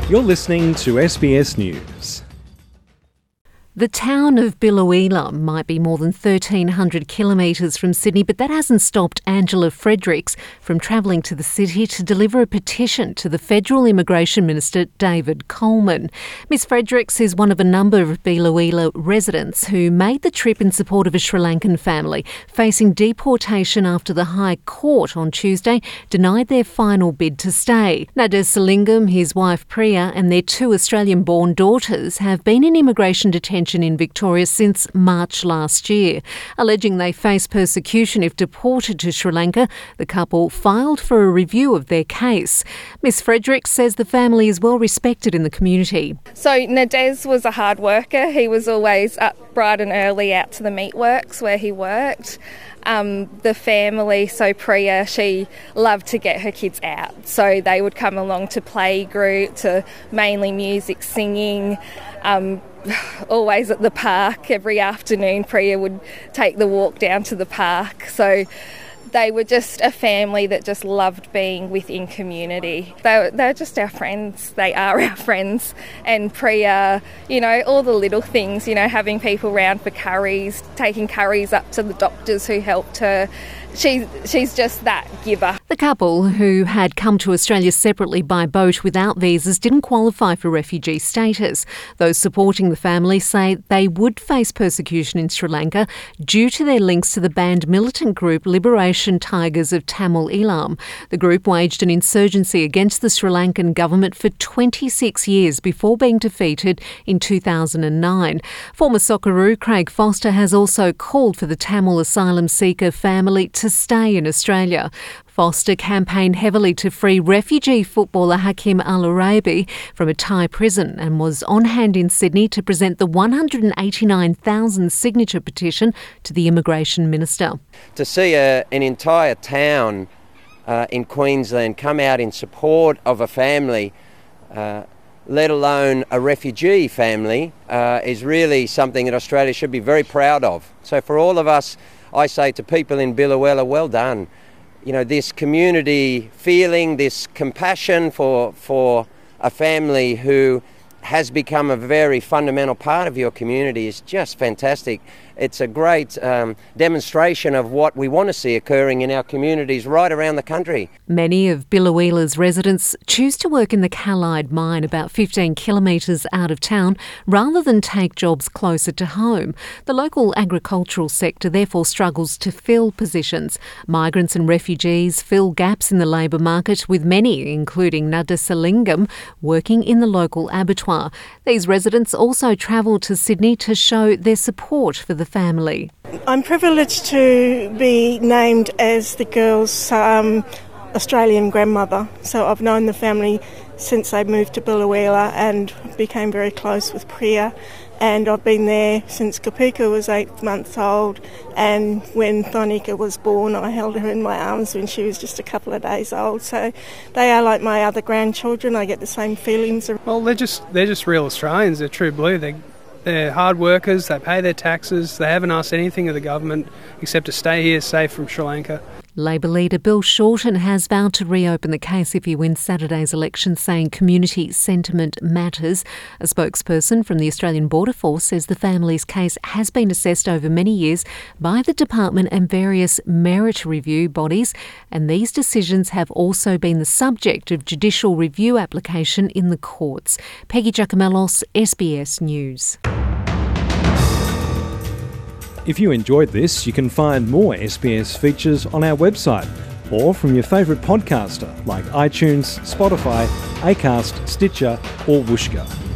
You're listening to SBS News. The town of Biloela might be more than 1,300 kilometres from Sydney, but that hasn't stopped Angela Fredericks from travelling to the city to deliver a petition to the Federal Immigration Minister, David Coleman. Ms Fredericks is one of a number of Biloela residents who made the trip in support of a Sri Lankan family facing deportation after the High Court on Tuesday denied their final bid to stay. Nadesalingam, his wife Priya and their 2 Australian-born daughters have been in immigration detention in Victoria since March last year. Alleging they face persecution if deported to Sri Lanka, the couple filed for a review of their case. Ms Fredericks says the family is well respected in the community. So Nadez was a hard worker. He was always up bright and early out to the meatworks where he worked. The family, so Priya, she loved to get her kids out. So they would come along to playgroup, to mainly music, singing, always at the park. Every afternoon Priya would take the walk down to the park. So they were just a family that just loved being within community. They're just our friends. They are our friends. And Priya, all the little things, having people round for curries, taking curries up to the doctors who helped her. She's just that giver. The couple, who had come to Australia separately by boat without visas, didn't qualify for refugee status. Those supporting the family say they would face persecution in Sri Lanka due to their links to the banned militant group Liberation Tigers of Tamil Eelam. The group waged an insurgency against the Sri Lankan government for 26 years before being defeated in 2009. Former Socceroo Craig Foster has also called for the Tamil asylum seeker family to stay in Australia. Foster campaigned heavily to free refugee footballer Hakim Al-Arabi from a Thai prison and was on hand in Sydney to present the 189,000 signature petition to the Immigration Minister. To see an entire town in Queensland come out in support of a family, let alone a refugee family, is really something that Australia should be very proud of. So for all of us, I say to people in Biloela, well done. This community feeling, this compassion for a family who has become a very fundamental part of your community is just fantastic. It's a great demonstration of what we want to see occurring in our communities right around the country. Many of Biloela's residents choose to work in the Callide mine about 15 kilometres out of town rather than take jobs closer to home. The local agricultural sector therefore struggles to fill positions. Migrants and refugees fill gaps in the labour market, with many, including Nadesalingam, working in the local abattoir. These residents also travel to Sydney to show their support for the family. I'm privileged to be named as the girls' Australian grandmother. So I've known the family since they moved to Biloela and became very close with Priya. And I've been there since Kapika was 8 months old, and when Thonika was born I held her in my arms when she was just a couple of days old. So they are like my other grandchildren. I get the same feelings. Well, they're just real Australians. They're true blue. They're hard workers, they pay their taxes, they haven't asked anything of the government except to stay here safe from Sri Lanka. Labor leader Bill Shorten has vowed to reopen the case if he wins Saturday's election, saying community sentiment matters. A spokesperson from the Australian Border Force says the family's case has been assessed over many years by the department and various merit review bodies, and these decisions have also been the subject of judicial review application in the courts. Peggy Giacomellos, SBS News. If you enjoyed this, you can find more SBS features on our website or from your favourite podcaster like iTunes, Spotify, Acast, Stitcher or Whooshkaa.